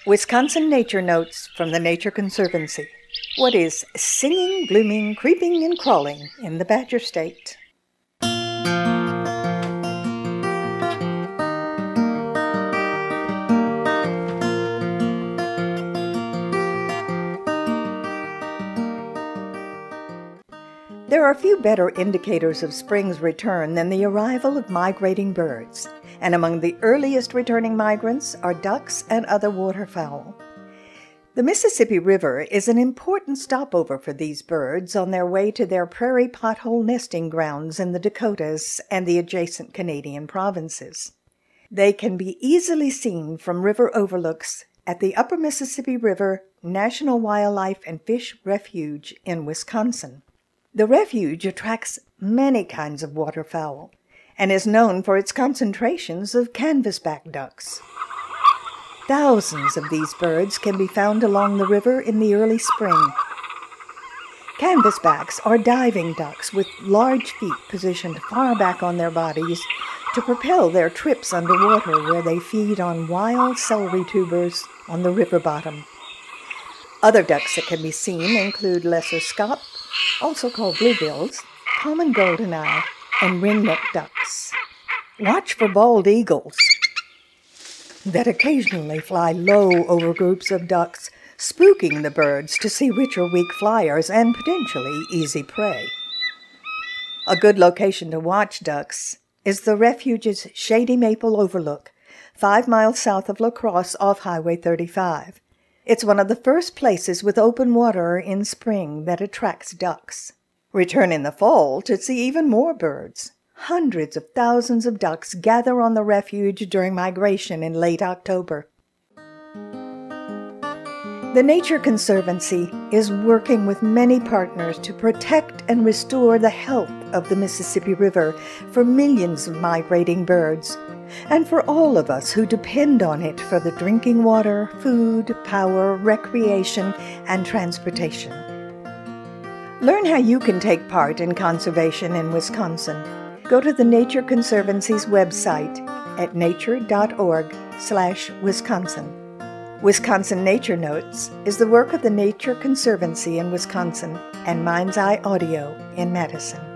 Wisconsin Nature Notes from the Nature Conservancy. What is singing, blooming, creeping, and crawling in the Badger State? There are few better indicators of spring's return than the arrival of migrating birds, and among the earliest returning migrants are ducks and other waterfowl. The Mississippi River is an important stopover for these birds on their way to their prairie pothole nesting grounds in the Dakotas and the adjacent Canadian provinces. They can be easily seen from river overlooks at the Upper Mississippi River National Wildlife and Fish Refuge in Wisconsin. The refuge attracts many kinds of waterfowl and is known for its concentrations of canvasback ducks. Thousands of these birds can be found along the river in the early spring. Canvasbacks are diving ducks with large feet positioned far back on their bodies to propel their trips underwater, where they feed on wild celery tubers on the river bottom. Other ducks that can be seen include lesser scaup, also called bluebills, common goldeneye, and ringneck ducks. Watch for bald eagles that occasionally fly low over groups of ducks, spooking the birds to see which are weak flyers and potentially easy prey. A good location to watch ducks is the refuge's Shady Maple Overlook, 5 miles south of La Crosse off Highway 35. It's one of the first places with open water in spring that attracts ducks. Return in the fall to see even more birds. Hundreds of thousands of ducks gather on the refuge during migration in late October. The Nature Conservancy is working with many partners to protect and restore the health of the Mississippi River for millions of migrating birds, and for all of us who depend on it for the drinking water, food, power, recreation, and transportation. Learn how you can take part in conservation in Wisconsin. Go to the Nature Conservancy's website at nature.org/Wisconsin. Wisconsin Nature Notes is the work of the Nature Conservancy in Wisconsin and Mind's Eye Audio in Madison.